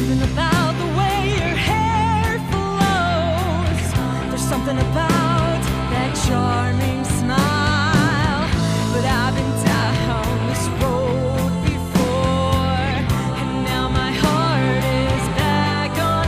something about the way your hair flows. There's something about that charming smile. But I've been down this road before, and now my heart is back on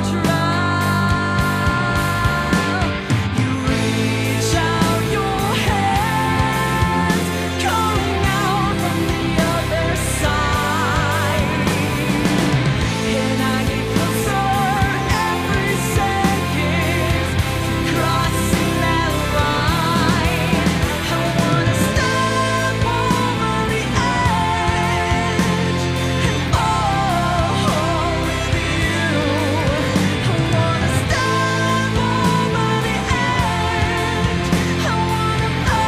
trial. You reach out your hand, calling out from the other side, and I get closer every second to crossing that line. I wanna step over the edge and fall with you. I wanna step over the edge. I wanna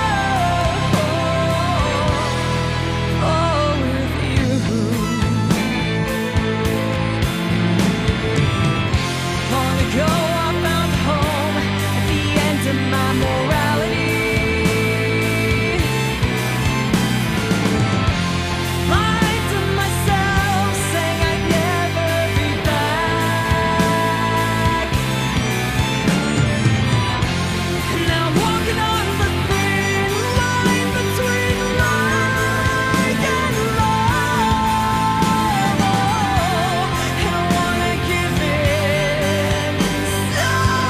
fall with you. Long ago I found home at the end of my morality. Lied to myself, saying I'd never be back. And now I'm walking on the thin line between like and love. And I wanna give in so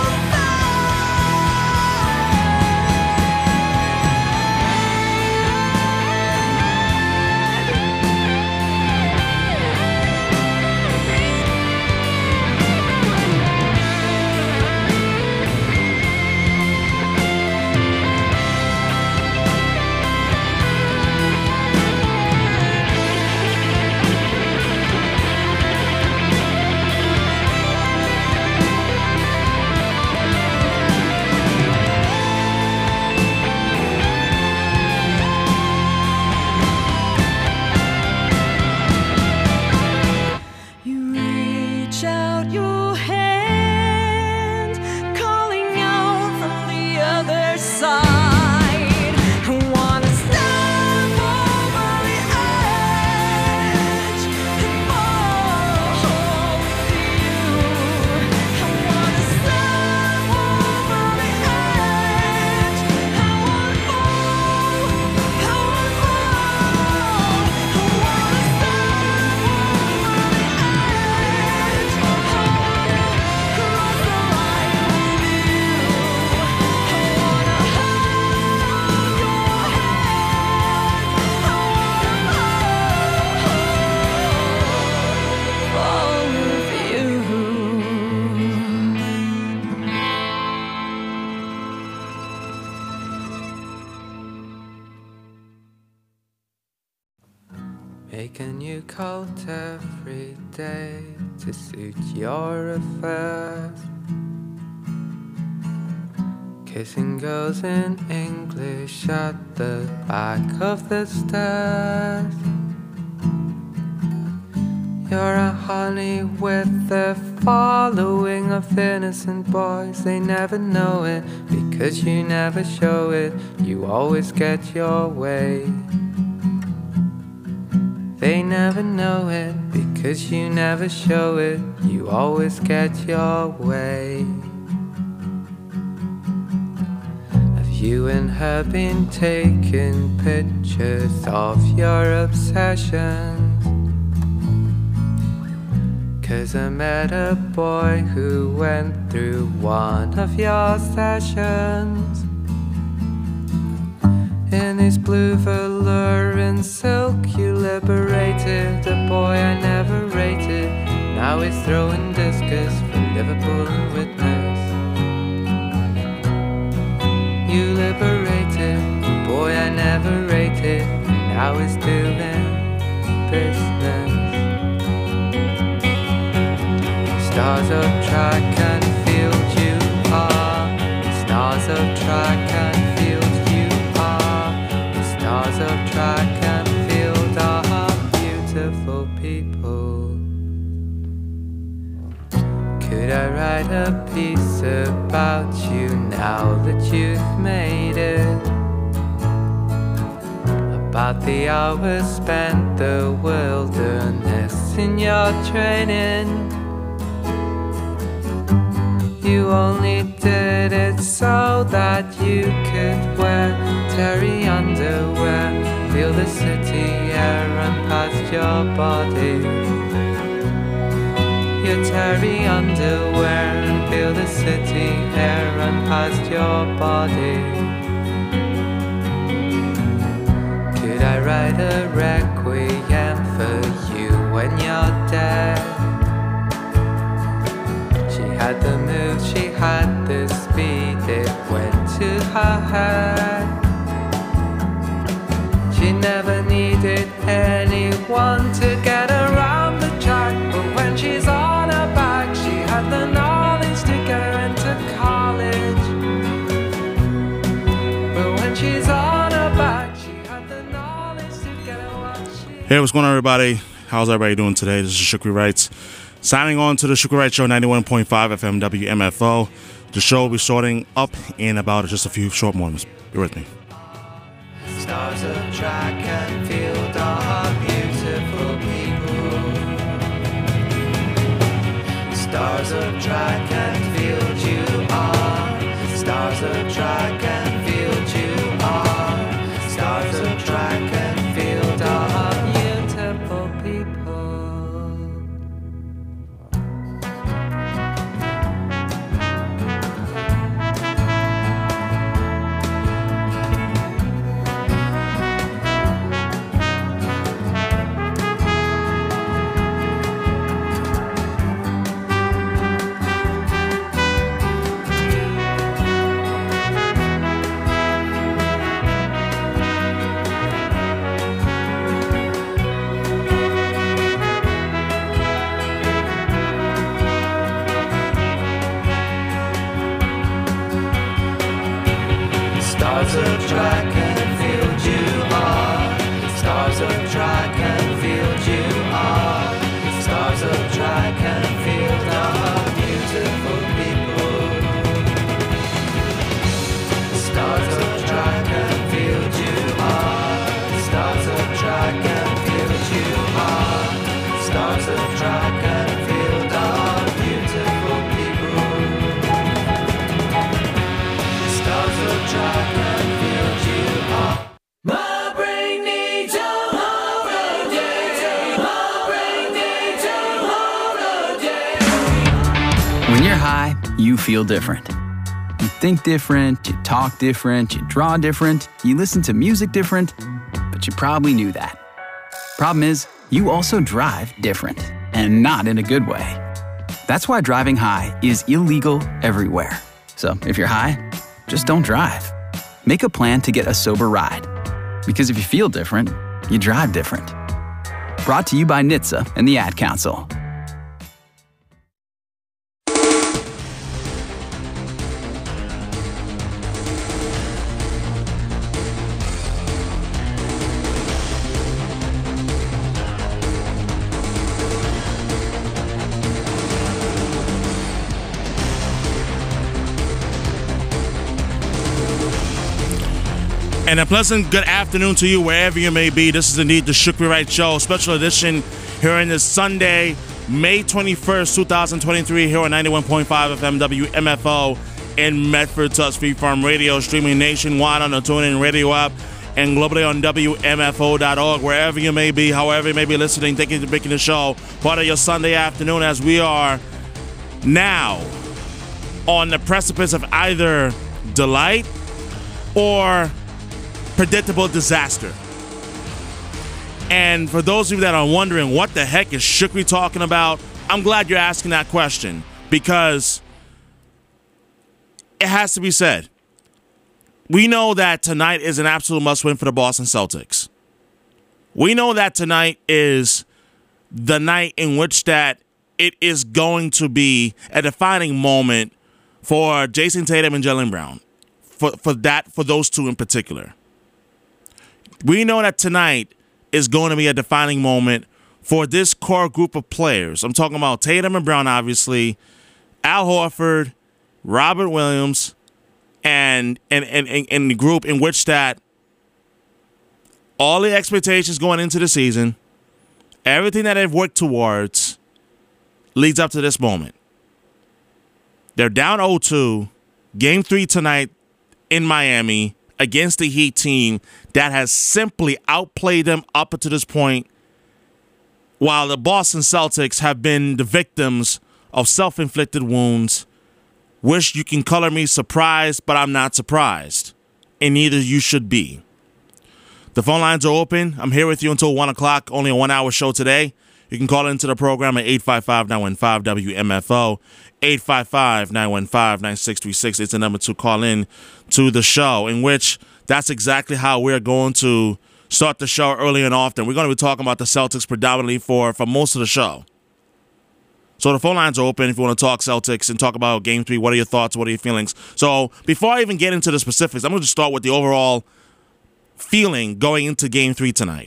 you reach out your hand, calling out from the other side. I wanna step over the edge and fall with you. I wanna step over the edge. I wanna fall. I wanna fall. I wanna step over the edge. I wanna cross the line with you. I wanna hold your hand. I wanna fall with you. Make a new cult every day to suit your affairs. Kissing girls in English at the back of the stairs. You're a honey with a following of innocent boys. They never know it because you never show it. You always get your way. They never know it because you never show it. You always get your way. Have you and her been taking pictures of your obsessions? 'Cause I met a boy who went through one of your sessions. In his blue velour and silk you liberated a boy I never rated. Now he's throwing discus for Liverpool and witness. You liberated a boy I never rated. Now he's doing business. Stars of track and field you are. Stars of track and field you are. Stars of track and field are beautiful people. Could I write a piece about you now that you've made it? About the hours spent the wilderness in your training. that you could wear terry underwear. Feel the city air run past your body. Your terry underwear and feel the city air run past your body. Could I write a requiem for you when you're dead? She had the moves, she had the speed, it went to her head. She never needed anyone to get around the track, but when she's on her back, she had the knowledge to get her into college. But when she's on her back, she had the knowledge to get her what she... Hey, what's going on, everybody? How's everybody doing today? This is Shukri Wrights. Signing on to the Shukri Wright Show, 91.5 FM WMFO. The show will be starting up in about just a few short moments. Be with me. Stars of track and field are beautiful people. Stars of track and field you are. Stars of track and field you are. Stars of track and field are beautiful people. Stars of track and field you are. Stars of track and field you are. Stars of track and field are beautiful people. Stars of track and field you are. Stars of track and field you are. Stars of track and field are beautiful people. Stars of track and field you are. My brain needs a holiday. My brain needs a holiday. When you're high, you feel different. You think different, you talk different, you draw different, you listen to music different, but you probably knew that. Problem is, you also drive different, and not in a good way. That's why driving high is illegal everywhere. So if you're high, just don't drive. Make a plan to get a sober ride. Because if you feel different, you drive different. Brought to you by NHTSA and the Ad Council. And a pleasant good afternoon to you wherever you may be. This is indeed the Shukri Wright Show, special edition here on this Sunday, May 21st, 2023, here on 91.5 FM WMFO in Medford, Tuskegee Farm Radio, streaming nationwide on the TuneIn Radio app and globally on WMFO.org, wherever you may be, however you may be listening. Thank you for making the show part of your Sunday afternoon as we are now on the precipice of either delight or predictable disaster. And for those of you that are wondering what the heck is Shukri talking about, I'm glad you're asking that question, because it has to be said. We know that tonight is an absolute must-win for the Boston Celtics. We know that tonight is the night in which that it is going to be a defining moment for Jason Tatum and Jaylen Brown. For those two in particular. We know that tonight is going to be a defining moment for this core group of players. I'm talking about Tatum and Brown, obviously, Al Horford, Robert Williams, and the group in which that all the expectations going into the season, everything that they've worked towards, leads up to this moment. They're down 0-2. Game 3 tonight in Miami against the Heat team that has simply outplayed them up to this point, while the Boston Celtics have been the victims of self-inflicted wounds. Wish you can color me surprised, but I'm not surprised. And neither you should be. The phone lines are open. I'm here with you until 1 o'clock, only a 1-hour show today. You can call into the program at 855-915-WMFO, 855-915-9636. It's the number to call in to the show, in which that's exactly how we're going to start the show early and often. We're going to be talking about the Celtics predominantly for most of the show. So the phone lines are open if you want to talk Celtics and talk about Game 3. What are your thoughts? What are your feelings? So before I even get into the specifics, I'm going to start with the overall feeling going into Game 3 tonight.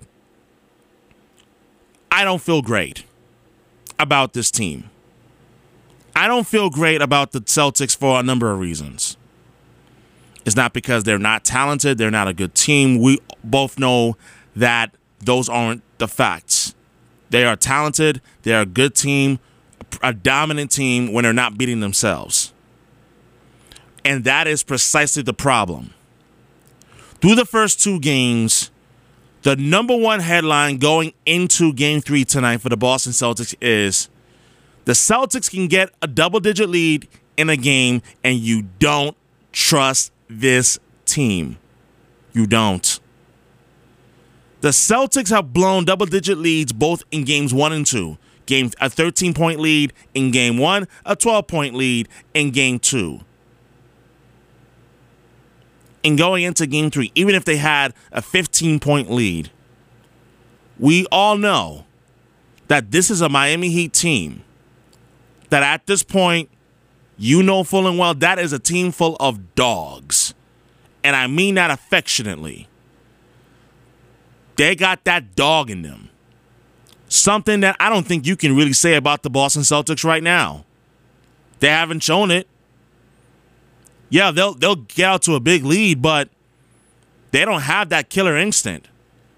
I don't feel great about this team. I don't feel great about the Celtics for a number of reasons. It's not because they're not talented, they're not a good team. We both know that those aren't the facts. They are talented, they're a good team, a dominant team when they're not beating themselves. And that is precisely the problem. Through the first two games, the number one headline going into Game 3 tonight for the Boston Celtics is the Celtics can get a double-digit lead in a game, and you don't trust this team. You don't. The Celtics have blown double-digit leads both in Games 1 and 2. A 13-point lead in Game 1, a 12-point lead in Game 2. And going into Game 3, even if they had a 15-point lead, we all know that this is a Miami Heat team that at this point, you know full and well, that is a team full of dogs. And I mean that affectionately. They got that dog in them. Something that I don't think you can really say about the Boston Celtics right now. They haven't shown it. Yeah, they'll get out to a big lead, but they don't have that killer instinct.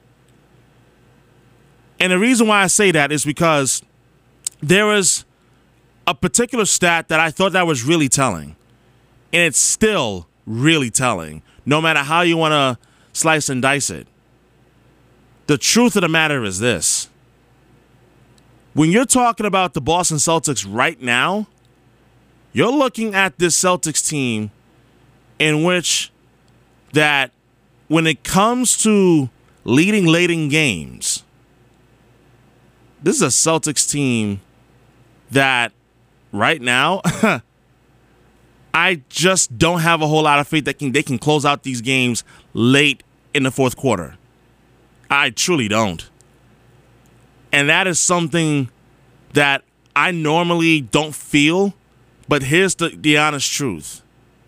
And the reason why I say that is because there was a particular stat that I thought that was really telling. And it's still really telling, no matter how you want to slice and dice it. The truth of the matter is this. When you're talking about the Boston Celtics right now, you're looking at this Celtics team in which that when it comes to leading late in games, this is a Celtics team that right now, I just don't have a whole lot of faith that they can close out these games late in the fourth quarter. I truly don't. And that is something that I normally don't feel, but here's the honest truth.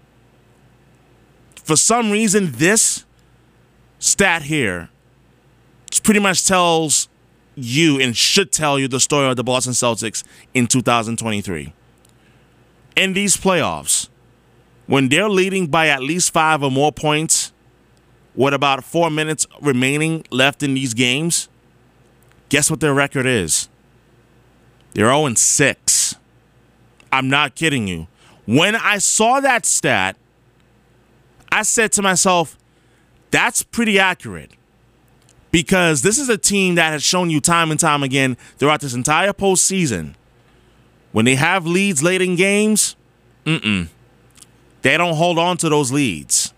For some reason, this stat here pretty much tells you and should tell you the story of the Boston Celtics in 2023. In these playoffs, when they're leading by at least 5 or more points with about 4 minutes remaining left in these games, guess what their record is? They're 0-6. I'm not kidding you. When I saw that stat, I said to myself, that's pretty accurate. Because this is a team that has shown you time and time again throughout this entire postseason, when they have leads late in games, they don't hold on to those leads.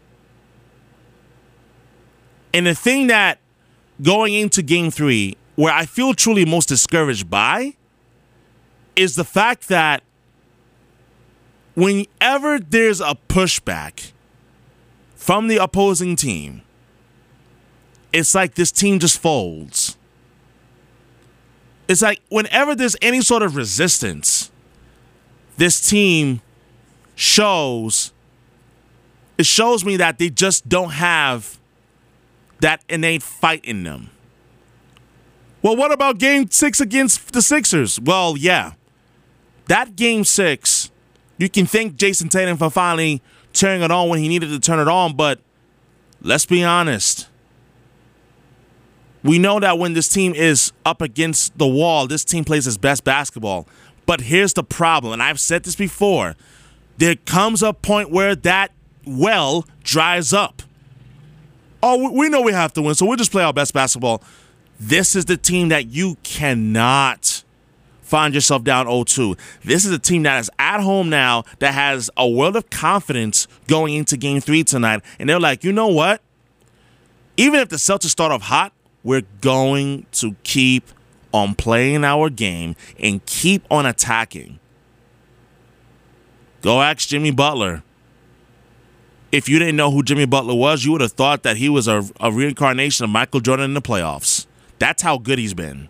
And the thing that going into Game 3, where I feel truly most discouraged by, is the fact that whenever there's a pushback from the opposing team, it's like this team just folds. It's like whenever there's any sort of resistance, this team shows me that they just don't have that innate fight in them. Well, what about Game 6 against the Sixers? Well, yeah. That Game 6, you can thank Jason Tatum for finally turning it on when he needed to turn it on, but let's be honest. We know that when this team is up against the wall, this team plays its best basketball. But here's the problem, and I've said this before. There comes a point where that well dries up. Oh, we know we have to win, so we'll just play our best basketball. This is the team that you cannot find yourself down 0-2. This is a team that is at home now that has a world of confidence going into Game 3 tonight. And they're like, you know what? Even if the Celtics start off hot, we're going to keep on playing our game and keep on attacking. Go ask Jimmy Butler. If you didn't know who Jimmy Butler was, you would have thought that he was a reincarnation of Michael Jordan in the playoffs. That's how good he's been.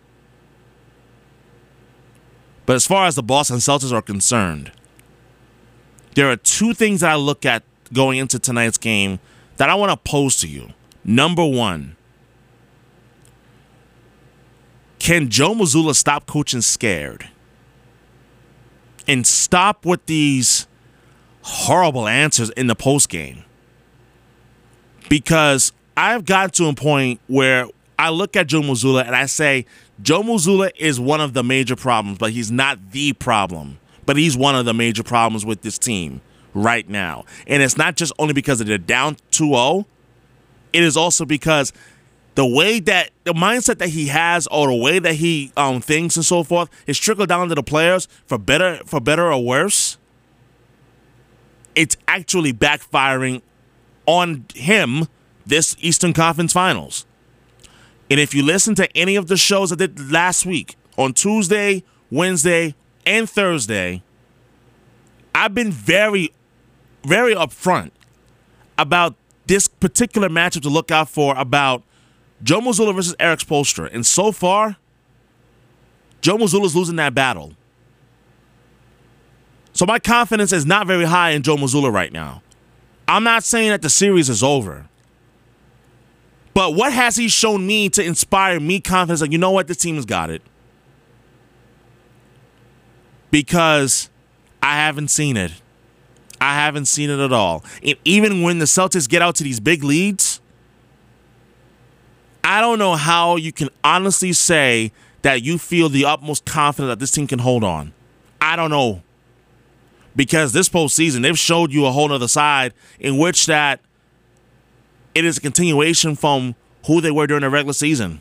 But as far as the Boston Celtics are concerned, there are two things that I look at going into tonight's game that I want to pose to you. Number one, can Joe Mazzulla stop coaching scared? And stop with these horrible answers in the postgame? Because I've gotten to a point where I look at Joe Mazzulla and I say, Joe Mazzulla is one of the major problems, but he's not the problem. But he's one of the major problems with this team right now. And it's not just only because they're down 2-0. It is also because the way that the mindset that he has, or the way that he thinks and so forth, is trickled down to the players for better or worse. It's actually backfiring on him this Eastern Conference Finals. And if you listen to any of the shows I did last week on Tuesday, Wednesday, and Thursday, I've been very, very upfront about this particular matchup to look out for, about Joe Mazzulla versus Eric Spoelstra. And so far, Joe Mazzulla's losing that battle. So my confidence is not very high in Joe Mazzulla right now. I'm not saying that the series is over. But what has he shown me to inspire me confidence? Like, you know what? This team has got it. Because I haven't seen it. I haven't seen it at all. And even when the Celtics get out to these big leads, I don't know how you can honestly say that you feel the utmost confidence that this team can hold on. I don't know. Because this postseason, they've showed you a whole other side in which that it is a continuation from who they were during the regular season.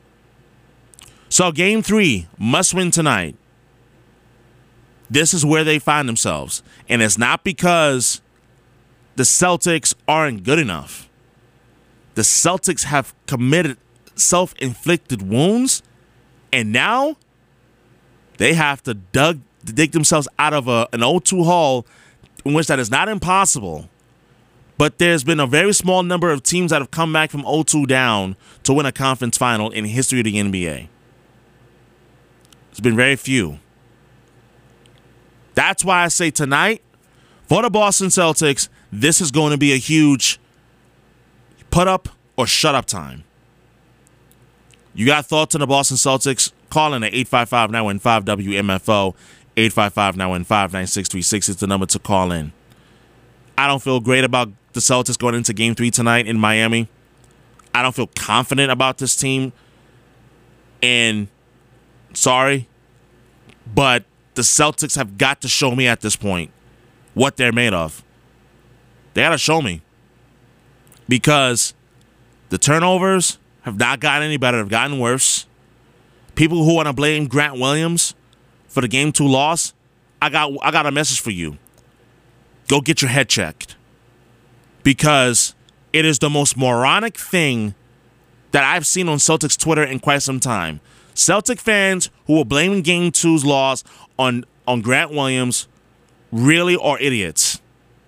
So Game 3, must win tonight. This is where they find themselves. And it's not because the Celtics aren't good enough. The Celtics have committed self-inflicted wounds, and now they have to dig themselves out of an 0-2 hole in which that is not impossible. But there's been a very small number of teams that have come back from 0-2 down to win a conference final in the history of the NBA. It's been very few. That's why I say tonight, for the Boston Celtics, this is going to be a huge put up or shut up time. You got thoughts on the Boston Celtics? Call in at 855-915-WMFO. 855-915-9636 is the number to call in. I don't feel great about the Celtics going into Game 3 tonight in Miami. I don't feel confident about this team. And sorry, but the Celtics have got to show me at this point what they're made of. They got to show me. Because the turnovers have not gotten any better. They've gotten worse. People who want to blame Grant Williams for the Game 2 loss, I got a message for you. Go get your head checked. Because it is the most moronic thing that I've seen on Celtics Twitter in quite some time. Celtic fans who are blaming Game 2's loss on Grant Williams really are idiots.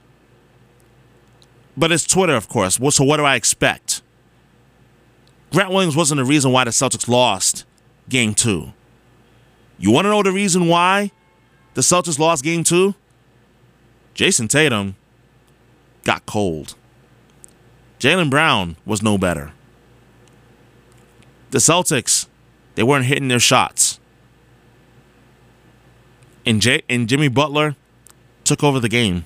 But it's Twitter, of course. So what do I expect? Grant Williams wasn't the reason why the Celtics lost Game 2. You want to know the reason why the Celtics lost Game 2? Jason Tatum got cold. Jaylen Brown was no better. The Celtics, they weren't hitting their shots. And Jimmy Butler took over the game.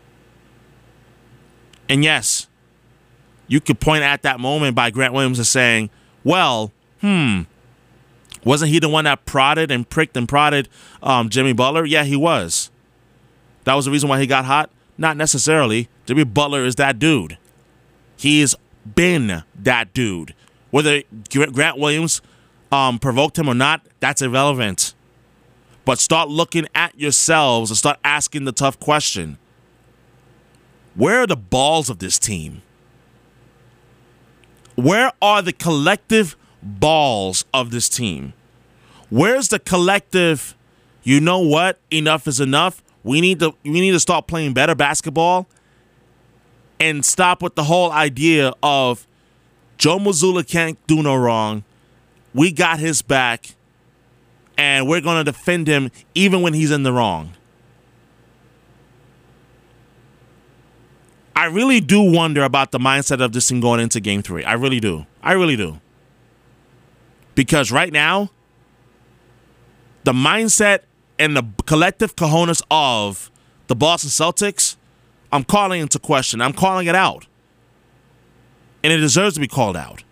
And yes, you could point at that moment by Grant Williams as saying, well, wasn't he the one that prodded and pricked and prodded Jimmy Butler? Yeah, he was. That was the reason why he got hot? Not necessarily. Jimmy Butler is that dude. He's been that dude. Whether Grant Williams provoked him or not, that's irrelevant. But start looking at yourselves and start asking the tough question. Where are the balls of this team? Where are the collective balls of this team? Where's the collective, you know what, enough is enough? We need to start playing better basketball and stop with the whole idea of Joe Mazzulla can't do no wrong. We got his back, and we're going to defend him even when he's in the wrong. I really do wonder about the mindset of this team going into Game 3. I really do. I really do. Because right now, the mindset and the collective cojones of the Boston Celtics, I'm calling into question. I'm calling it out. And it deserves to be called out.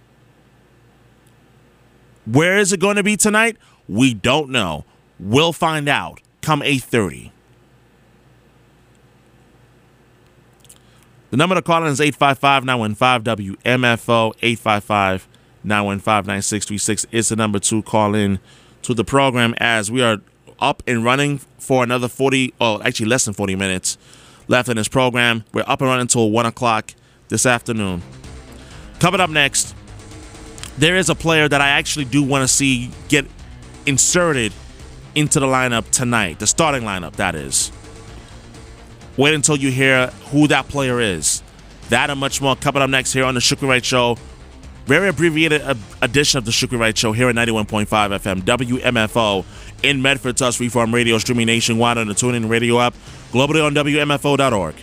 Where is it going to be tonight? We don't know. We'll find out come 8:30. The number to call in is 855-915-WMFO. 855-915-9636 is the number to call in to the program, as we are up and running for another less than 40 minutes left in this program. We're up and running until 1 o'clock this afternoon. Coming up next, there is a player that I actually do want to see get inserted into the lineup tonight, the starting lineup, that is. Wait until you hear who that player is. That and much more coming up next here on the Shukri Wright Show. Very abbreviated edition of the Shukri Wright Show here at 91.5 FM WMFO in Medford, Tuss Freeform Radio, streaming nationwide on the TuneIn Radio app, globally on WMFO.org.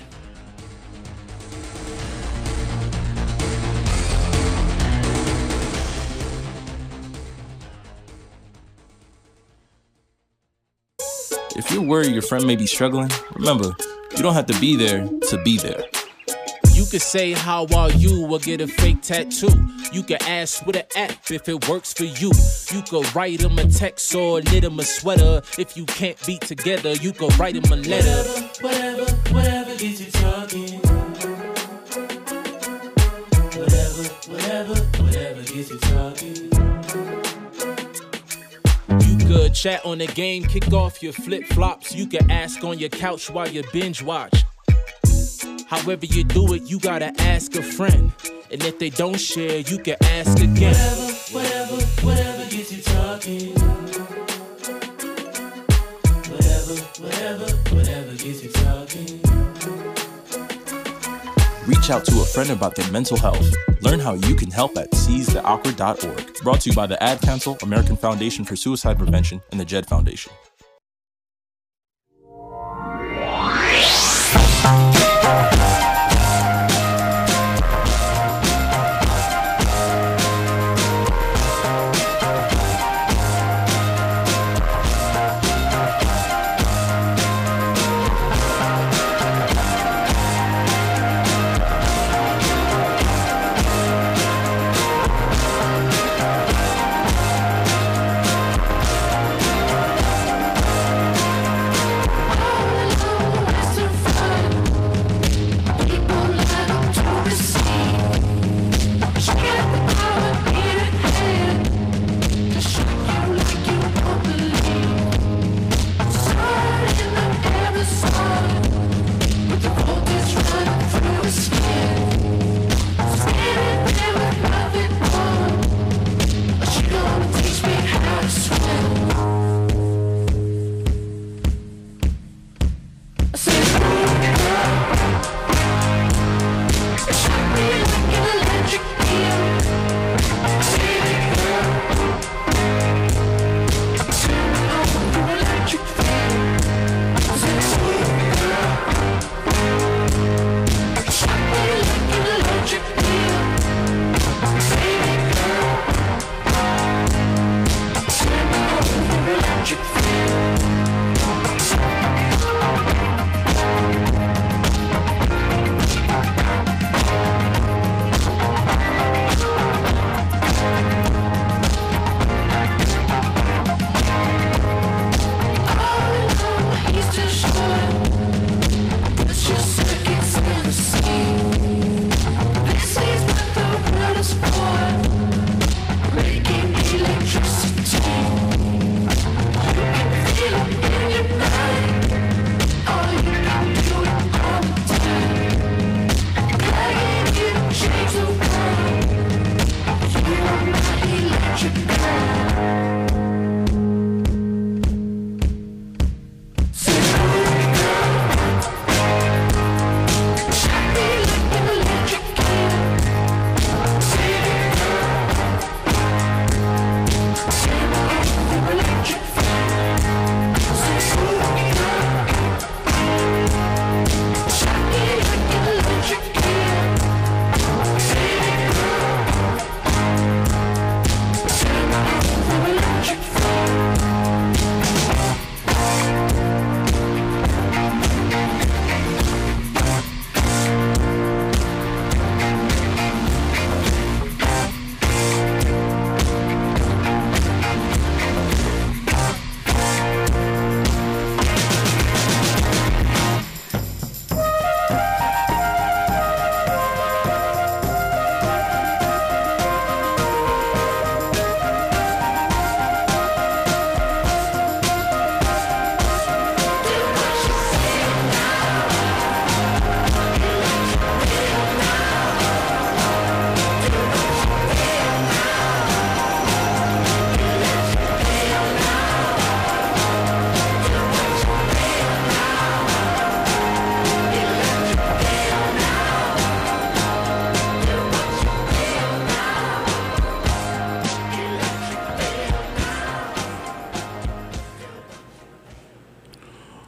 If you're worried your friend may be struggling, remember, you don't have to be there to be there. You could say, how are you, or get a fake tattoo. You could ask with an app if it works for you. You could write him a text or knit him a sweater. If you can't be together, you could write him a letter. Whatever gets you talking. Whatever gets you talking. You could chat on the game, kick off your flip-flops. You could ask on your couch while you binge watch. However you do it, you gotta ask a friend. And if they don't share, you can ask again. Whatever gets you talking. Whatever gets you talking. Reach out to a friend about their mental health. Learn how you can help at seizetheawkward.org. Brought to you by the Ad Council, American Foundation for Suicide Prevention, and the JED Foundation.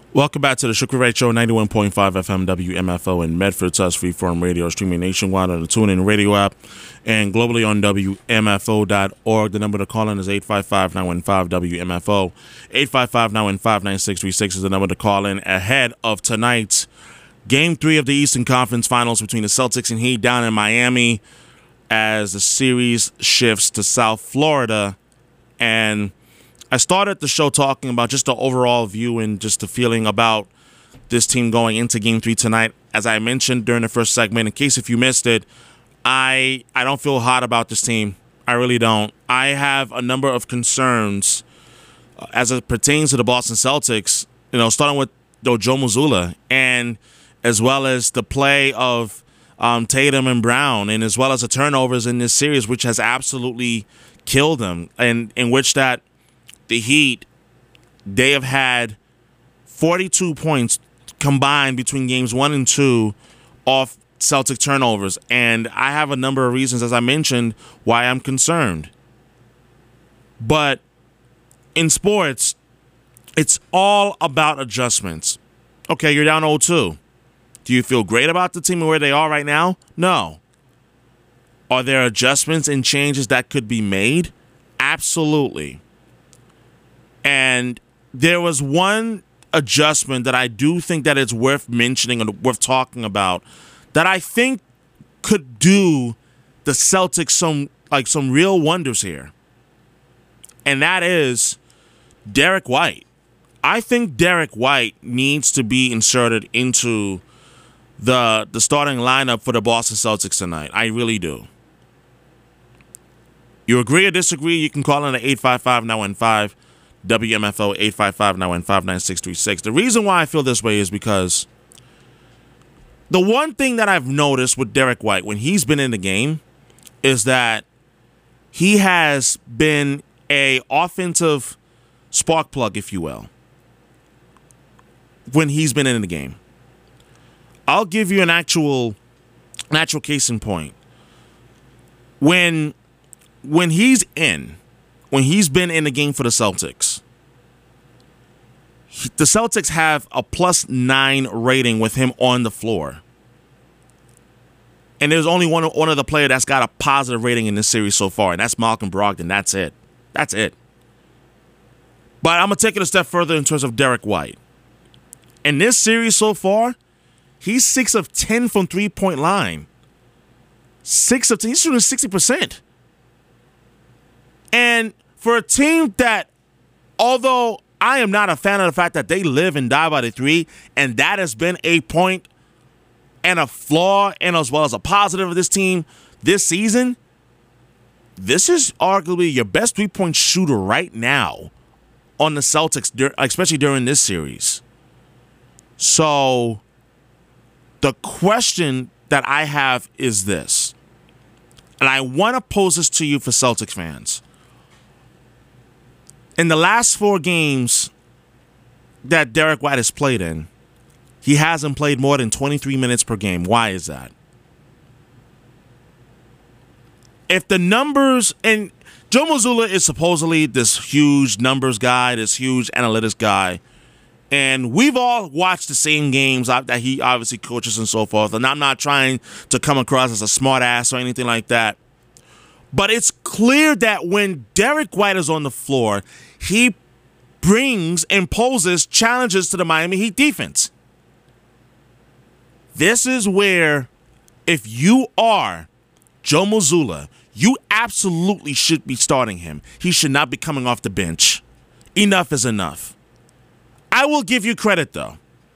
Welcome back to the Sugar Ray Show, 91.5 FM WMFO in Medford, Sus Freeform Radio, streaming nationwide on the TuneIn Radio app and globally on WMFO.org. The number to call in is 855-915-WMFO. 855-915-9636 is the number to call in ahead of tonight's Game 3 of the Eastern Conference Finals between the Celtics and Heat down in Miami as the series shifts to South Florida. And I started the show talking about just the overall view and just the feeling about this team going into Game 3 tonight. As I mentioned during the first segment, in case if you missed it, I don't feel hot about this team. I really don't. I have a number of concerns as it pertains to the Boston Celtics, starting with Joe Mazzulla, and as well as the play of Tatum and Brown, and as well as the turnovers in this series, which has absolutely killed them, and in which that the Heat, they have had 42 points combined between games 1 and 2 off Celtic turnovers. And I have a number of reasons, as I mentioned, why I'm concerned. But in sports, it's all about adjustments. Okay, you're down 0-2. Do you feel great about the team and where they are right now? No. Are there adjustments and changes that could be made? Absolutely. And there was one adjustment that I do think that it's worth mentioning and worth talking about that I think could do the Celtics some real wonders here. And that is Derek White. I think Derek White needs to be inserted into the starting lineup for the Boston Celtics tonight. I really do. You agree or disagree, you can call in at 855-915 WMFO 855-915-9636. The reason why I feel this way is because the one thing that I've noticed with Derek White when he's been in the game is that he has been a offensive spark plug, if you will, when he's been in the game. I'll give you an actual case in point. When he's been in the game for the Celtics, the Celtics have a +9 rating with him on the floor. And there's only one other player that's got a positive rating in this series so far, and that's Malcolm Brogdon. That's it. But I'm going to take it a step further in terms of Derek White. In this series so far, he's 6 of 10 from three-point line. 6 of 10. He's shooting 60%. And for a team that, although I am not a fan of the fact that they live and die by the three, and that has been a point and a flaw and as well as a positive of this team this season, this is arguably your best three-point shooter right now on the Celtics, especially during this series. So the question that I have is this, and I want to pose this to you for Celtics fans. In the last 4 games that Derek White has played in, he hasn't played more than 23 minutes per game. Why is that? If the numbers, and Joe Mazzulla is supposedly this huge numbers guy, this huge analytics guy, and we've all watched the same games that he obviously coaches and so forth, and I'm not trying to come across as a smart ass or anything like that. But it's clear that when Derek White is on the floor, he brings and poses challenges to the Miami Heat defense. This is where, if you are Joe Mazzulla, you absolutely should be starting him. He should not be coming off the bench. Enough is enough. I will give you credit, though,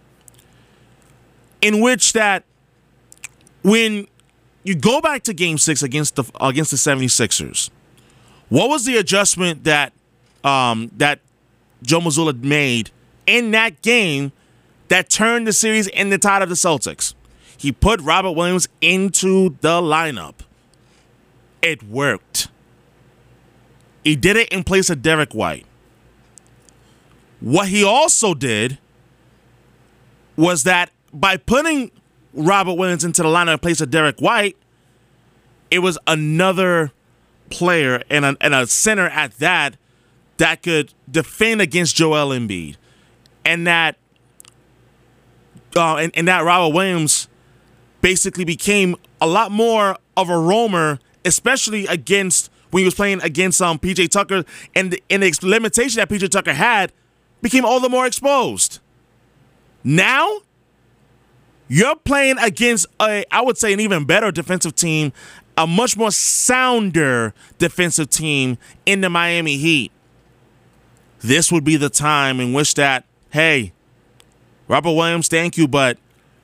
in which that when you go back to Game 6 against the 76ers, what was the adjustment that that Joe Mazzulla made in that game that turned the series in the tide of the Celtics? He put Robert Williams into the lineup. It worked. He did it in place of Derek White. What he also did was that by putting Robert Williams into the lineup in place of Derek White, it was another player and a center at that could defend against Joel Embiid. And that and that Robert Williams basically became a lot more of a roamer, especially against when he was playing against PJ Tucker, and the limitation that PJ Tucker had became all the more exposed. Now, you're playing against I would say, an even better defensive team, a much more sounder defensive team in the Miami Heat. This would be the time in which that, hey, Robert Williams, thank you, but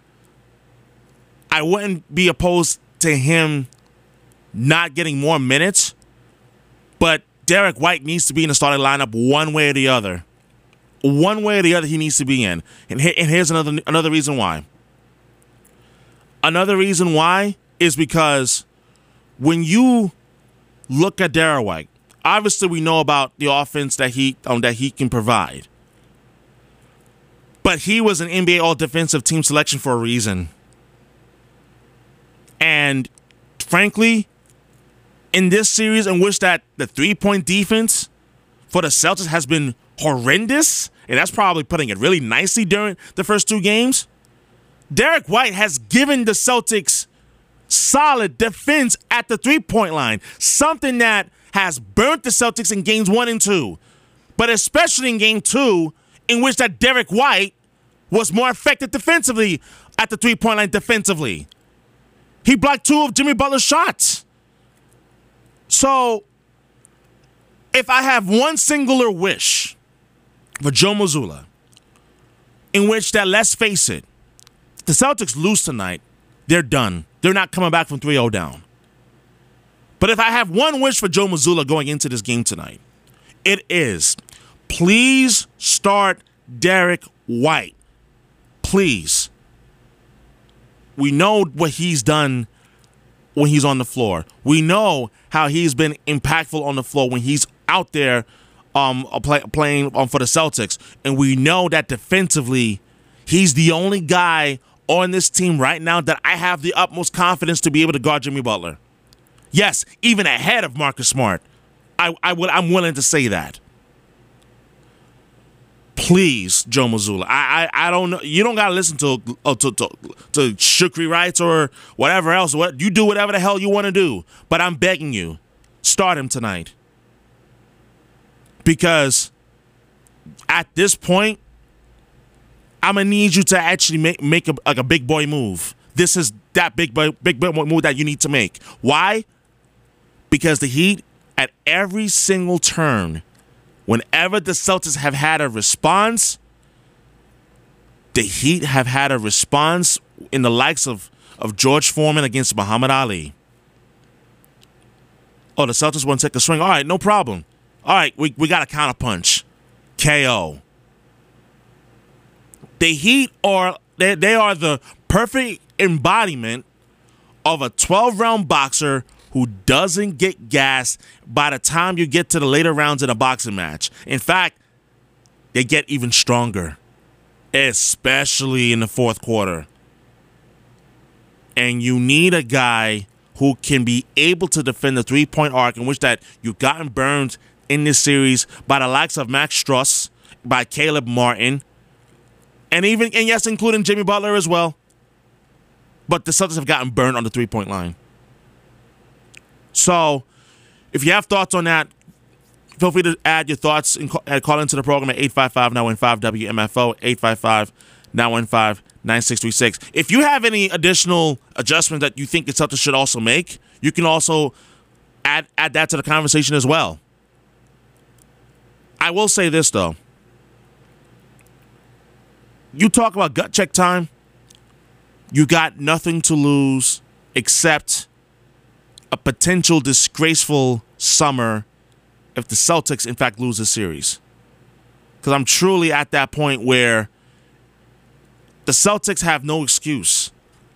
I wouldn't be opposed to him not getting more minutes, but Derek White needs to be in the starting lineup one way or the other. One way or the other he needs to be in. And here's another reason why. Another reason why is because when you look at Derek White, obviously we know about the offense that he can provide. But he was an NBA All-Defensive Team selection for a reason. And frankly, in this series in which that the three-point defense for the Celtics has been horrendous, and that's probably putting it really nicely during the first two games, Derek White has given the Celtics solid defense at the three-point line, something that has burnt the Celtics in games 1 and 2, but especially in game 2, in which that Derek White was more effective defensively at the three-point line defensively. He blocked 2 of Jimmy Butler's shots. So, if I have one singular wish for Joe Mazzulla, in which that, let's face it, if the Celtics lose tonight, they're done. They're not coming back from 3-0 down. But if I have one wish for Joe Mazzulla going into this game tonight, it is, please start Derek White. Please. We know what he's done when he's on the floor. We know how he's been impactful on the floor when he's out there playing for the Celtics. And we know that defensively, he's the only guy on this team right now that I have the utmost confidence to be able to guard Jimmy Butler. Yes, even ahead of Marcus Smart. I'm willing to say that. Please, Joe Mazzulla. I don't know. You don't gotta listen to Shukri Wrights or whatever else. What you do, whatever the hell you want to do. But I'm begging you, start him tonight. Because at this point, I'm gonna need you to actually make a big boy move. This is that big boy move that you need to make. Why? Because the Heat, at every single turn, whenever the Celtics have had a response, the Heat have had a response in the likes of George Foreman against Muhammad Ali. Oh, the Celtics want to take a swing. All right, no problem. All right, we got a counterpunch. KO. The Heat are they are the perfect embodiment of a 12-round boxer who doesn't get gassed by the time you get to the later rounds in a boxing match. In fact, they get even stronger, especially in the fourth quarter. And you need a guy who can be able to defend the three-point arc, in which that you've gotten burned in this series by the likes of Max Struss, by Caleb Martin, and yes, including Jimmy Butler as well. But the Celtics have gotten burned on the three-point line. So, if you have thoughts on that, feel free to add your thoughts and call into the program at 855-915-WMFO, 855-915-9636. If you have any additional adjustments that you think the Celtics should also make, you can also add that to the conversation as well. I will say this, though. You talk about gut check time, you got nothing to lose except a potential disgraceful summer if the Celtics, in fact, lose this series. Because I'm truly at that point where the Celtics have no excuse.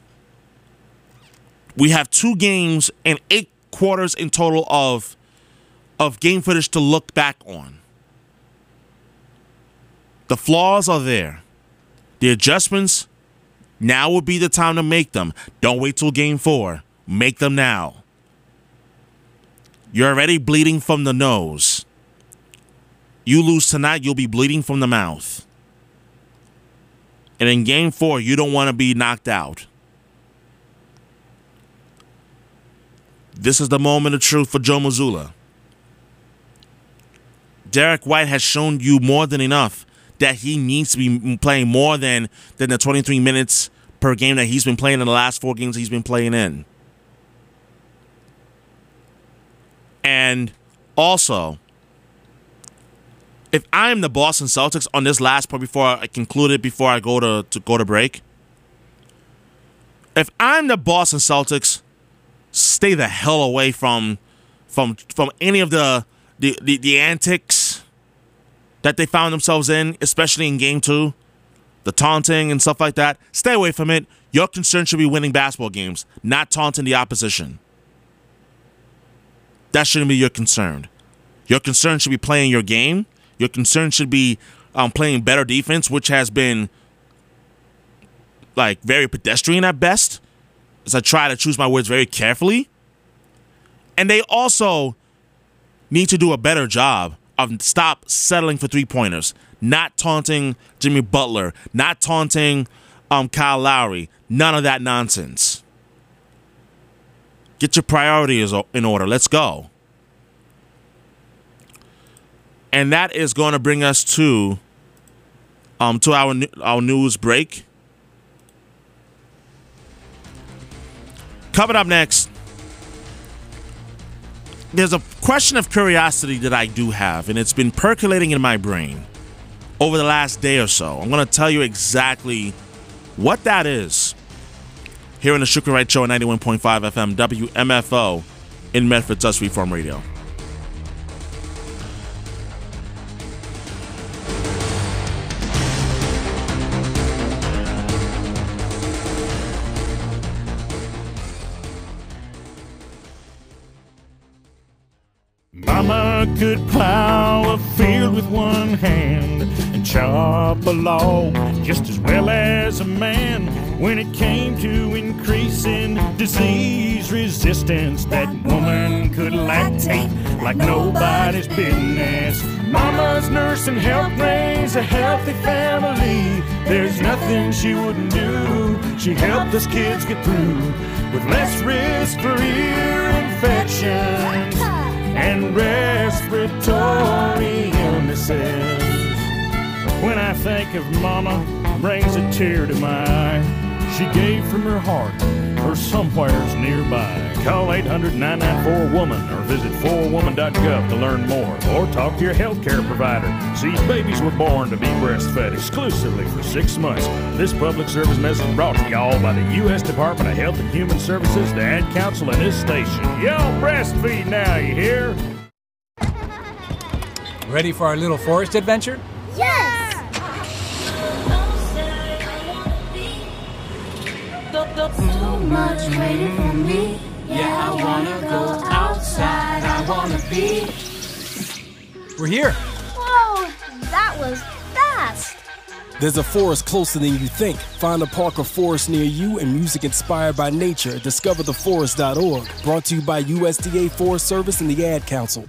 We have 2 games and 8 quarters in total of game footage to look back on. The flaws are there. The adjustments, now would be the time to make them. Don't wait till game 4. Make them now. You're already bleeding from the nose. You lose tonight, you'll be bleeding from the mouth. And in Game 4, you don't want to be knocked out. This is the moment of truth for Joe Mazzulla. Derek White has shown you more than enough that he needs to be playing more than the 23 minutes per game that he's been playing in the last 4 games he's been playing in. And also, if I'm the Boston Celtics on this last point before I conclude it, before I go to break, if I'm the Boston Celtics, stay the hell away from any of the antics that they found themselves in, especially in Game 2, the taunting and stuff like that. Stay away from it. Your concern should be winning basketball games, not taunting the opposition. That shouldn't be your concern. Your concern should be playing your game. Your concern should be playing better defense, which has been like very pedestrian at best, as I try to choose my words very carefully. And they also need to do a better job of stop settling for 3-pointers, not taunting Jimmy Butler, not taunting Kyle Lowry, none of that nonsense. Get your priorities in order. Let's go. And that is going to bring us to our news break. Coming up next, there's a question of curiosity that I do have, and it's been percolating in my brain over the last day or so. I'm going to tell you exactly what that is here on the Shukri Wright Show at 91.5 FM WMFO in Medford, Touch Freeform Radio. Mama could plow a field with one hand and chop a log just as well as a man. When it came to increasing disease resistance, that woman could lactate like nobody's business. Mama's nursing helped raise a healthy family. There's nothing she wouldn't do. She helped us kids get through with less risk for ear infections and respiratory illnesses. When I think of Mama, brings a tear to my eye. She gave from her heart or somewheres nearby. Call 800-994-WOMAN or visit 4woman.gov to learn more, or talk to your healthcare provider. These babies were born to be breastfed exclusively for 6 months. This public service message brought to y'all by the U.S. Department of Health and Human Services, the Ad Council, and this station. Y'all breastfeed now, you hear? Ready for our little forest adventure? Yes! Too much waiting for me. Yeah, I wanna go outside. I wanna be. We're here. Whoa, that was fast. There's a forest closer than you think. Find a park or forest near you and music inspired by nature. DiscoverTheForest.org. Brought to you by USDA Forest Service and the Ad Council.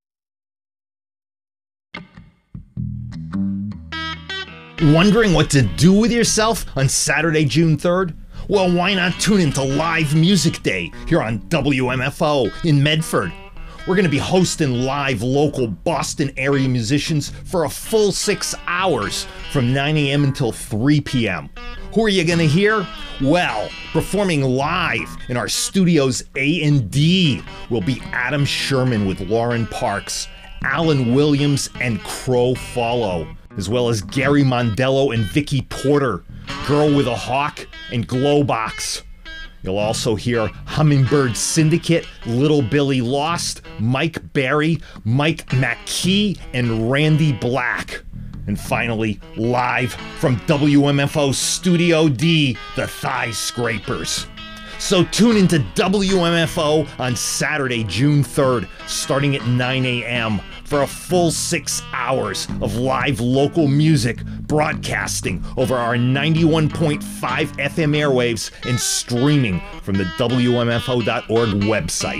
Wondering what to do with yourself on Saturday, June 3rd? Well, why not tune into Live Music Day here on WMFO in Medford? We're going to be hosting live local Boston area musicians for a full 6 hours from 9 a.m. until 3 p.m. Who are you going to hear? Well, performing live in our studios A&D will be Adam Sherman with Lauren Parks, Alan Williams, and Crow Follow, as well as Gary Mondello and Vicky Porter, Girl with a Hawk, and Glowbox. You'll also hear Hummingbird Syndicate, Little Billy Lost, Mike Berry, Mike McKee, and Randy Black. And finally, live from WMFO Studio D, the Thigh Scrapers. So tune into WMFO on Saturday, June 3rd, starting at 9 a.m. for a full 6 hours of live local music broadcasting over our 91.5 FM airwaves and streaming from the WMFO.org website.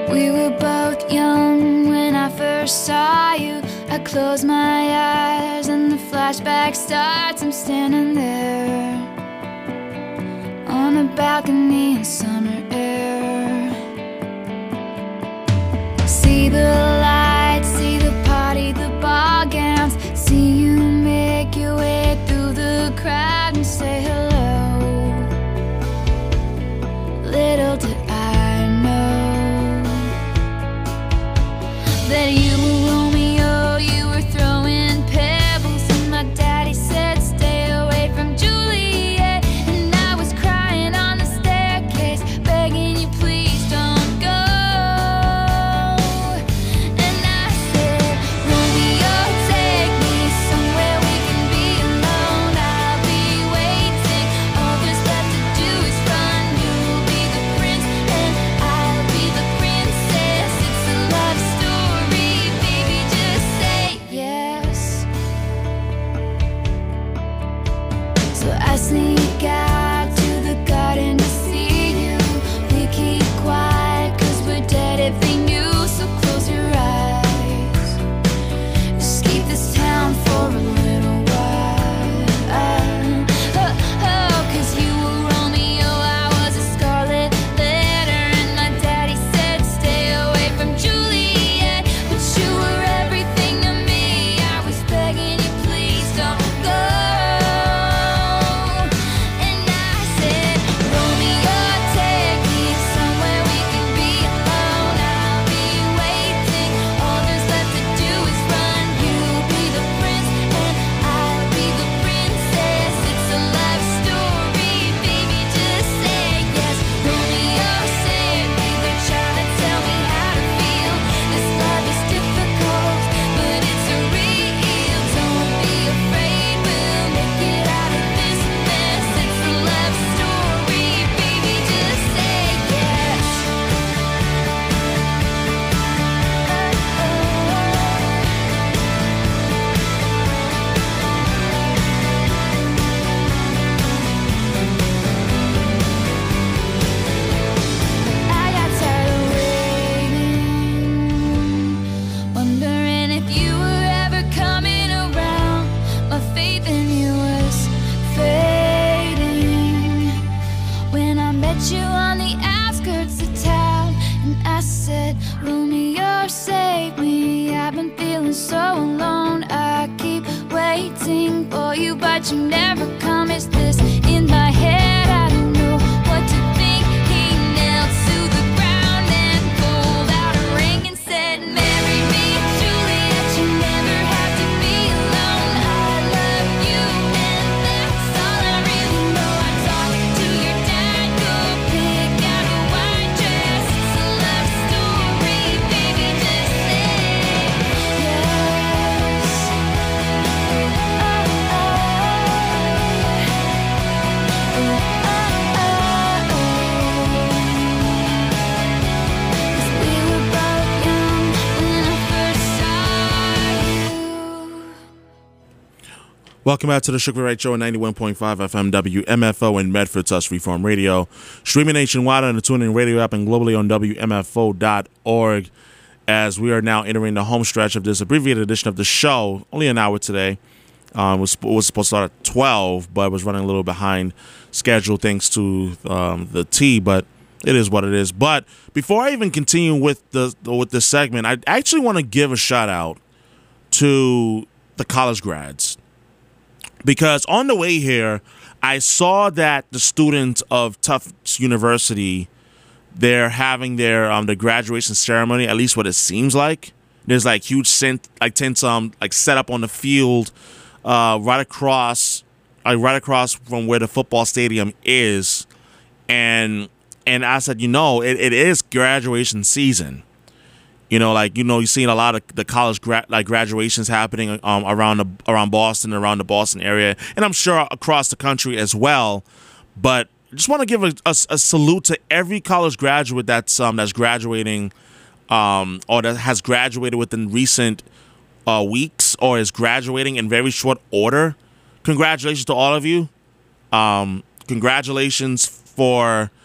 We were both young when I first saw you. I close my eyes and the flashback starts. I'm standing there on a balcony in summer air. See the lights, see the party, the ball gowns. See you make your way through the crowd and say hello. Little did I know that you were Romeo, you were throwing pebbles, and my daddy said stay away from Juliet, and I was crying on the staircase, begging you please don't go. And I said, Romeo, take me somewhere we can be alone. I'll be waiting, all there's left to do is run. You'll be the prince and I'll be the princess. It's a love story, baby, just say yes. So I sneak out to the garden to see you. We keep quiet 'cause we're dead if they knew. So close your eyes, escape this town for a little while. Oh, 'cause you were Romeo, I was a scarlet letter, and my daddy said stay away from Juliet, but you were everything to me. I was begging you please don't go. And I said, Romeo, take me somewhere we can be alone. I'll be waiting, all there's left to do is run. You'll be the prince and I'll be the princess. It's a love story, baby, just say yes. Romeo said me, they're trying to tell me how to feel. This love is difficult, but it's real. Don't be afraid, we'll make it out of this mess. It's a love story, baby, just say yes. I got tired of waiting, wondering if you were ever coming around. My faith in you was fading when I met you on the outskirts of town, and I said, Romeo, save me. I've been feeling so alone. I keep waiting for you, but you never come. Is this in my head? I don't know what to think. He knelt to the ground and pulled out a ring and said, marry me, Juliet. You never have to be alone. I love you, and that's all I really know. I talked to your dad, go pick out a white dress. It's a love story, baby, just say yes. Welcome back to the Sugar Right Show on 91.5 FM WMFO in Medford, Touch Reform Radio. Streaming nationwide on the TuneIn Radio app and globally on WMFO.org. As we are now entering the home stretch of this abbreviated edition of the show, only an hour today. Was supposed to start at 12, but was running a little behind schedule thanks to the T, but it is what it is. But before I even continue with this segment, I actually want to give a shout out to the college grads. Because on the way here, I saw that the students of Tufts University, they're having their graduation ceremony, at least what it seems like. There's like huge tents like set up on the field right across from where the football stadium is. And I said, it is graduation season. You're seeing a lot of the college graduations happening around Boston, around the Boston area, and I'm sure across the country as well. But I just want to give a salute to every college graduate that's graduating, or that has graduated within recent weeks, or is graduating in very short order. Congratulations to all of you. Congratulations for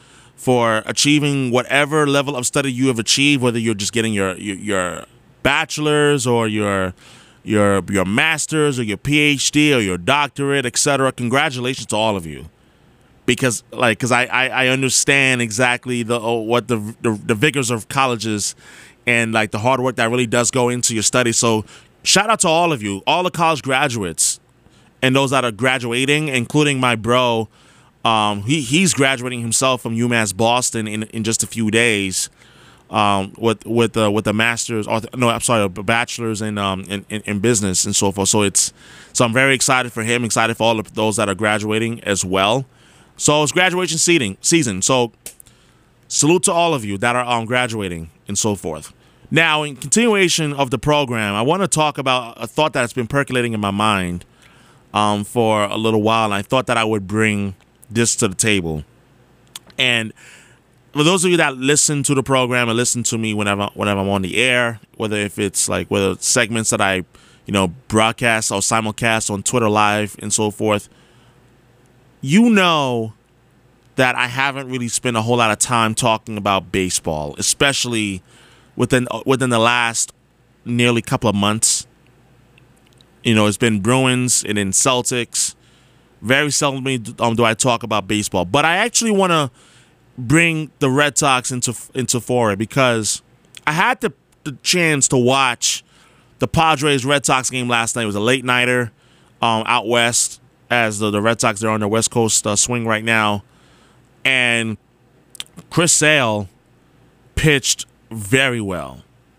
for achieving whatever level of study you have achieved, whether you're just getting your bachelor's or your master's or your PhD or your doctorate, etc. Congratulations to all of you, because I understand exactly what the vigors of colleges and like the hard work that really does go into your study. So shout out to all of you, all the college graduates and those that are graduating, including my bro. He's graduating himself from UMass Boston in just a few days, with a master's, or no, I'm sorry, a bachelor's in business and so forth. So I'm very excited for him, excited for all of those that are graduating as well. So it's graduation season. So salute to all of you that are graduating and so forth. Now, in continuation of the program, I want to talk about a thought that's been percolating in my mind for a little while, and I thought that I would bring this to the table. And for those of you that listen to the program and listen to me whenever I'm on the air, whether it's segments that I broadcast or simulcast on Twitter Live and so forth, you know that I haven't really spent a whole lot of time talking about baseball, especially within the last nearly couple of months. It's been Bruins and then Celtics. Very seldomly do I talk about baseball, but I actually want to bring the Red Sox into foray, because I had the chance to watch the Padres Red Sox game last night. It was a late nighter out west, as the Red Sox are on their West Coast swing right now, and Chris Sale pitched very well.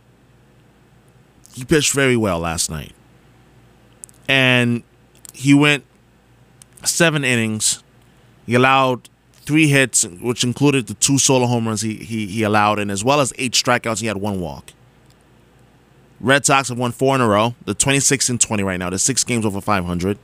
He pitched very well last night, and he went 7 innings. He allowed 3 hits, which included the 2 solo home runs he allowed, and as well as 8 strikeouts. He had 1 walk. Red Sox have won 4 in a row. They're 26-20 right now. They're 6 games over 500.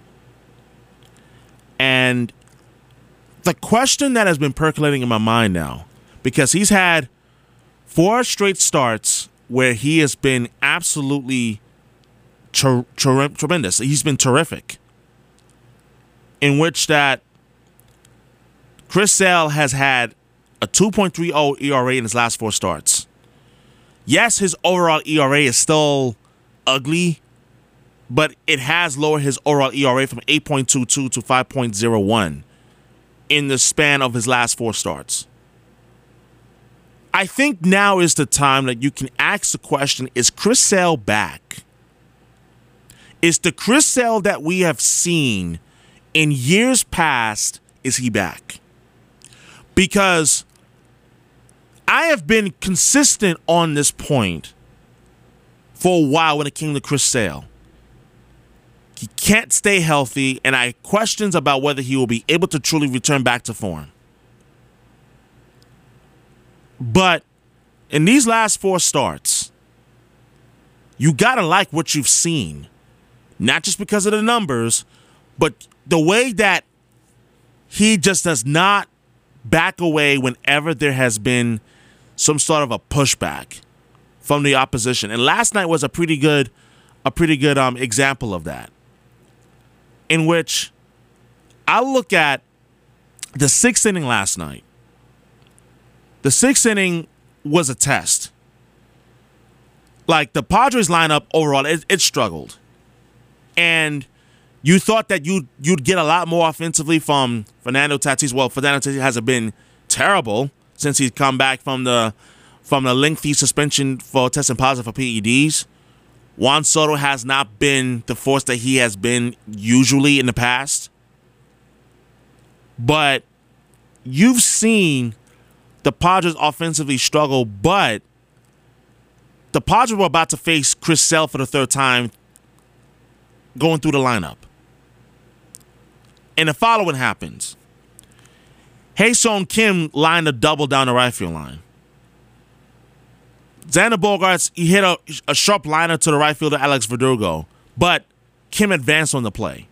And the question that has been percolating in my mind now, because he's had 4 straight starts where he has been absolutely tremendous. He's been terrific. In which that Chris Sale has had a 2.30 ERA in his last 4 starts. Yes, his overall ERA is still ugly, but it has lowered his overall ERA from 8.22 to 5.01 in the span of his last 4 starts. I think now is the time that you can ask the question, is Chris Sale back? Is the Chris Sale that we have seen in years past, is he back? Because I have been consistent on this point for a while when it came to Chris Sale. He can't stay healthy, and I have questions about whether he will be able to truly return back to form. But in these last 4 starts, you got to like what you've seen. Not just because of the numbers, but the way that he just does not back away whenever there has been some sort of a pushback from the opposition. And last night was a pretty good example of that, in which I look at the 6th inning last night. The 6th inning was a test. Like, the Padres lineup overall, it struggled. And you thought that you'd get a lot more offensively from Fernando Tatis. Well, Fernando Tatis hasn't been terrible since he's come back from the lengthy suspension for testing positive for PEDs. Juan Soto has not been the force that he has been usually in the past. But you've seen the Padres offensively struggle, but the Padres were about to face Chris Sale for the 3rd time going through the lineup. And the following happens. Hae-Sung Kim lined a double down the right field line. Xander Bogaerts, he hit a sharp liner to the right fielder Alex Verdugo, but Kim advanced on the play.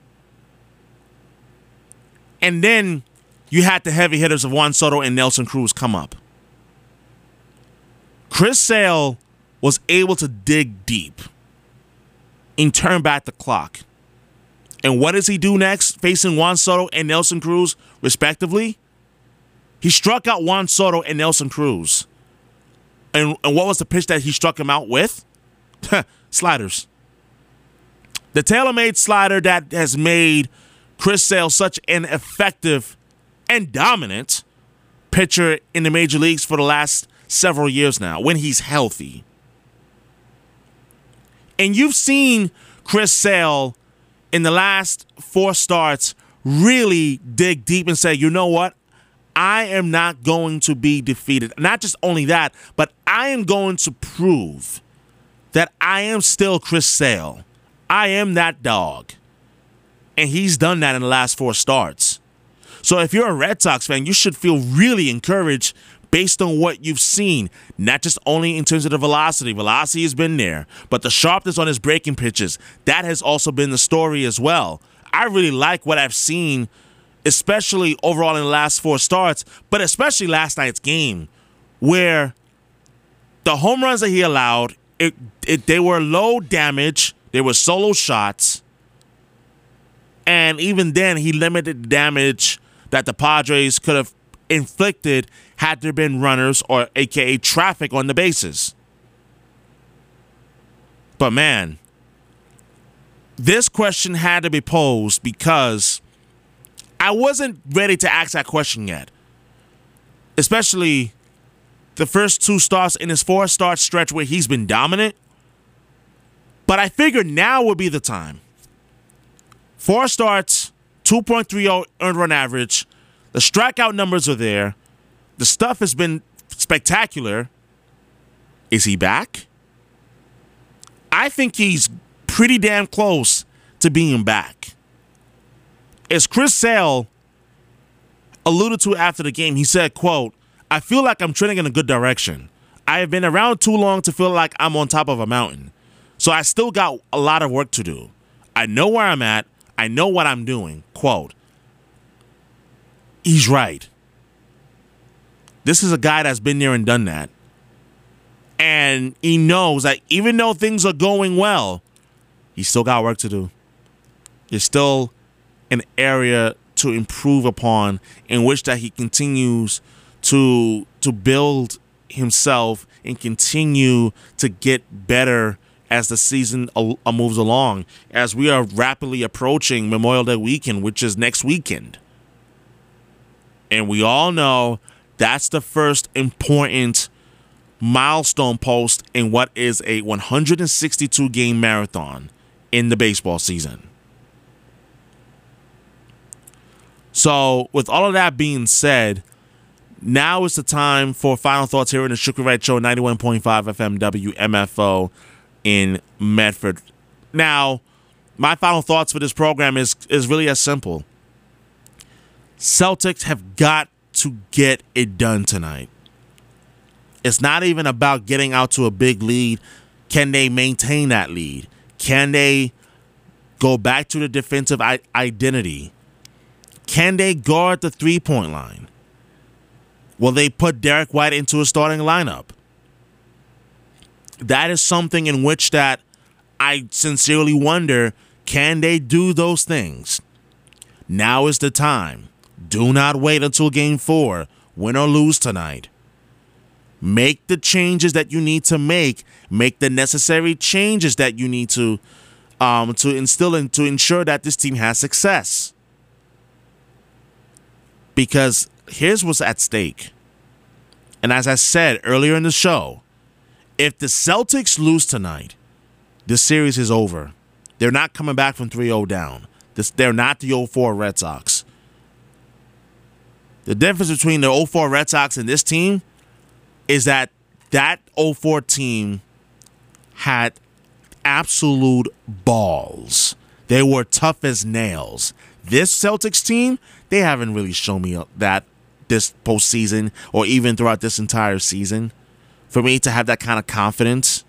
And then you had the heavy hitters of Juan Soto and Nelson Cruz come up. Chris Sale was able to dig deep and turn back the clock. And what does he do next, facing Juan Soto and Nelson Cruz, respectively? He struck out Juan Soto and Nelson Cruz. And what was the pitch that he struck him out with? Sliders. The tailor-made slider that has made Chris Sale such an effective and dominant pitcher in the major leagues for the last several years now, when he's healthy. And you've seen Chris Sale in the last 4 starts really dig deep and say, you know what? I am not going to be defeated. Not just only that, but I am going to prove that I am still Chris Sale. I am that dog. And he's done that in the last 4 starts. So if you're a Red Sox fan, you should feel really encouraged based on what you've seen, not just only in terms of the velocity. Velocity has been there, but the sharpness on his breaking pitches, that has also been the story as well. I really like what I've seen, especially overall in the last 4 starts, but especially last night's game, where the home runs that he allowed, they were low damage, they were solo shots, and even then he limited the damage that the Padres could have inflicted had there been runners or aka traffic on the bases. But man, this question had to be posed because I wasn't ready to ask that question yet. Especially the first 2 starts in his 4-start stretch where he's been dominant. But I figured now would be the time. 4 starts, 2.30 earned run average. The strikeout numbers are there. The stuff has been spectacular. Is he back? I think he's pretty damn close to being back. As Chris Sale alluded to after the game, he said, quote, I feel like I'm trending in a good direction. I have been around too long to feel like I'm on top of a mountain. So I still got a lot of work to do. I know where I'm at. I know what I'm doing. Quote. He's right. This is a guy that's been there and done that. And he knows that even though things are going well, he's still got work to do. There's still an area to improve upon in which that he continues to build himself and continue to get better as the season moves along, as we are rapidly approaching Memorial Day weekend, which is next weekend. And we all know that's the first important milestone post in what is a 162-game marathon in the baseball season. So with all of that being said, now is the time for final thoughts here in the Shukri Wright Show, 91.5 FM WMFO in Medford. Now, my final thoughts for this program is really as simple. Celtics have got to get it done tonight. It's not even about getting out to a big lead. Can they maintain that lead? Can they go back to the defensive identity? Can they guard the three-point line? Will they put Derek White into a starting lineup? That is something in which that I sincerely wonder, can they do those things? Now is the time. Do not wait until Game 4, win or lose tonight. Make the changes that you need to make. Make the necessary changes that you need to instill and to ensure that this team has success. Because here's what's at stake. And as I said earlier in the show, if the Celtics lose tonight, this series is over. They're not coming back from 3-0 down. They're not the 0-4 Red Sox. The difference between the 0-4 Red Sox and this team is that 0-4 team had absolute balls. They were tough as nails. This Celtics team, they haven't really shown me that this postseason or even throughout this entire season. For me to have that kind of confidence,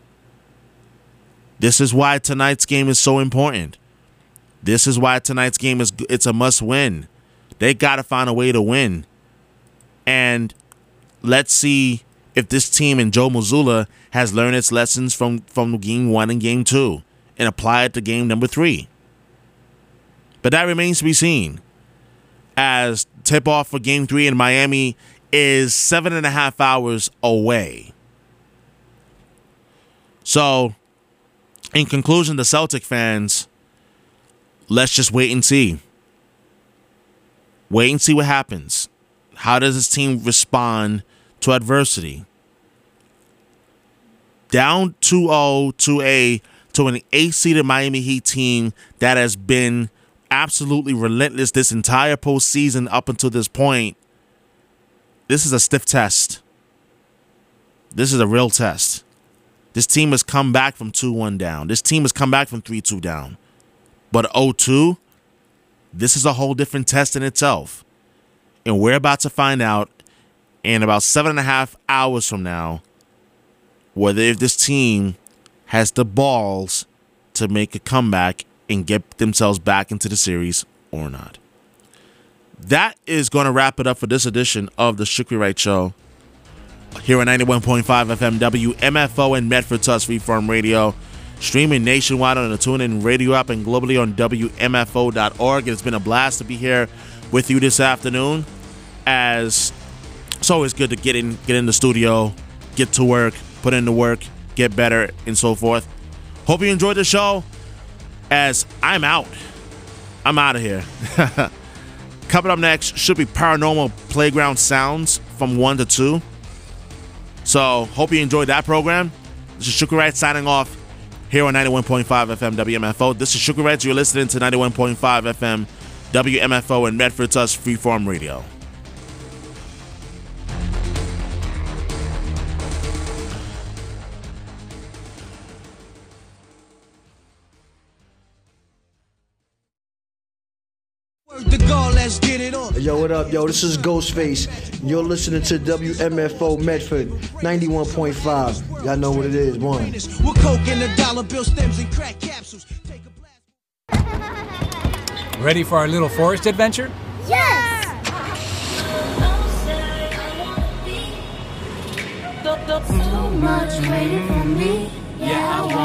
this is why tonight's game is so important. This is why tonight's game it's a must win. They got to find a way to win. And let's see if this team and Joe Mazzulla has learned its lessons from Game 1 and Game 2 and apply it to Game number 3. But that remains to be seen. as tip-off for Game 3 in Miami is 7.5 hours away. So, in conclusion, the Celtic fans, let's just wait and see. Wait and see what happens. How does this team respond to adversity? Down 2-0 to an 8-seeded Miami Heat team that has been absolutely relentless this entire postseason up until this point. This is a stiff test. This is a real test. This team has come back from 2-1 down. This team has come back from 3-2 down. But 0-2, this is a whole different test in itself. And we're about to find out in about 7.5 hours from now whether if this team has the balls to make a comeback and get themselves back into the series or not. That is going to wrap it up for this edition of the Shukri Wright Show here on 91.5 FM WMFO and Medford Tuss Freeform Radio, streaming nationwide on the TuneIn radio app and globally on WMFO.org. It's been a blast to be here with you this afternoon, as it's always good to get in the studio, get to work, put in the work, get better, and so forth. Hope you enjoyed the show, as I'm out. I'm out of here. Coming up next should be Paranormal Playground Sounds from 1 to 2. So, hope you enjoyed that program. This is Shukri Wright signing off here on 91.5 FM WMFO. This is Shukri Wright. You're listening to 91.5 FM WMFO and Medford Tuss Freeform Radio. Let's get it on. Yo, what up, yo? This is Ghostface. You're listening to WMFO Medford 91.5. Y'all know what it is. One. We're coke in the dollar bill stems and crack capsules. Ready for our little forest adventure? Yes! So much waiting for me. Yeah, I want